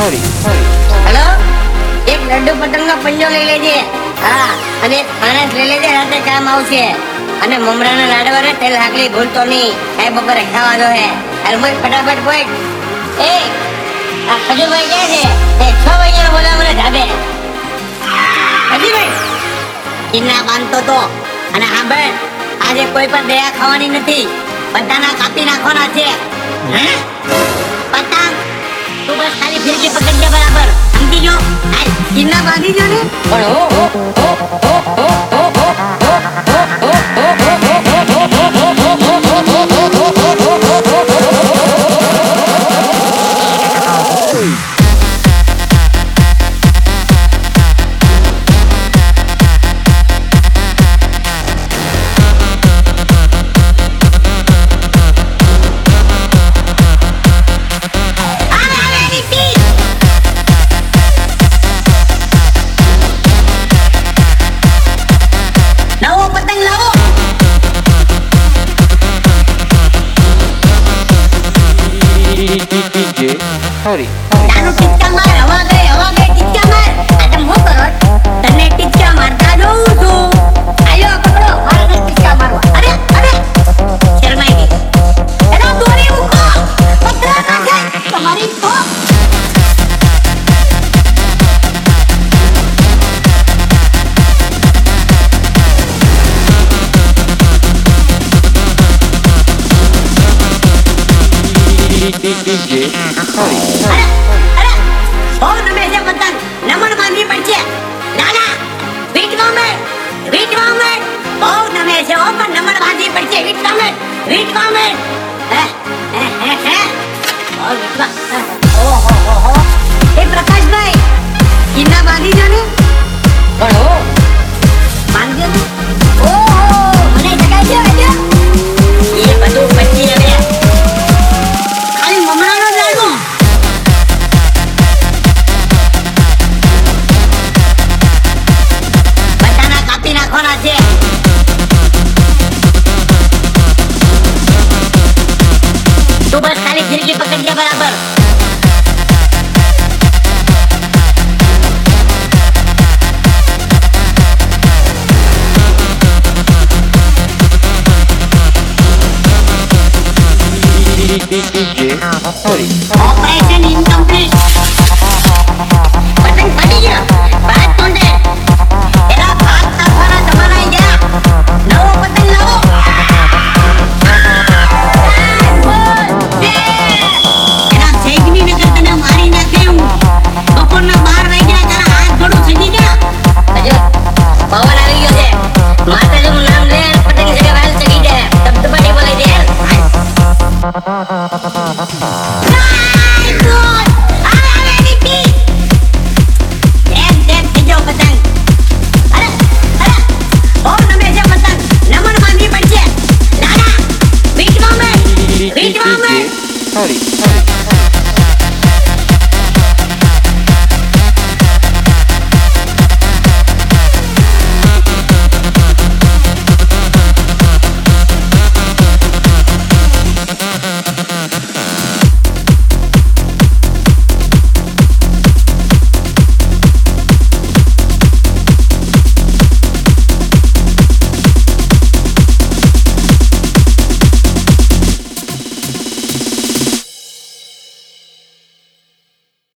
Hello, એક લડ્ડુ પતંગનો પંજો લઈ લેજે. હા, અને એક ફાણસ લઈ લેજે, રાતે કામ આવશે. અને મમરાના લાડવા રે તેલ હાકલી ભૂલતો નહીં, કાઈ બપોરે ખાવાનો હે. અરે મોય ફટાફટ બોલ. એ આ ખજુભાઈ ક્યાં છે? એ 6 વાગ્યાનો બોલાવ મને ધાબે. ખજુભાઈ કિન્ના બાંધતો તો. અને સાંભળ, આજે કોઈ પણ દયા ખાવાની નથી, બધાના કાપી નાખવાના છે. હે પતંગ તું બસ ખાલી ફિરકી પકડજે બરાબર, સમજી જો. હાલ કિન્ના બાંધી જો ને. પણ નાનું ટીચકા માર, હવા ગઈ ટીચકા માર. આ તમે શું કરો? તને ટીચકા મારતા જોઉં છું. આયો પકડો, મારે ટીચકા મારવા. અરે શરમાઈ ગઈ. એનો દોરી મૂકો, પકડા ના જાય તમારી તો. બહુ નમે છે પતંગ, નમણ બાંધવી પડશે. દાદા વીટવામે બહુ નમે છે. ઓ પણ નમણ બાંધવી પડશે. વીટવામે ઓહો એ પ્રકાશભાઈ કિન્ના બાંધી જો ને. પણ હો બાંધજો ને. ઓહો મને જગાડજો આજે. એ બધું પછી હવે ખાલી મમરાનો જ લાડવો. બધાના કાપી નાખવાના છે. તું બસ ખાલી ફિરકી પકડજે બરાબર. ઓપરેશન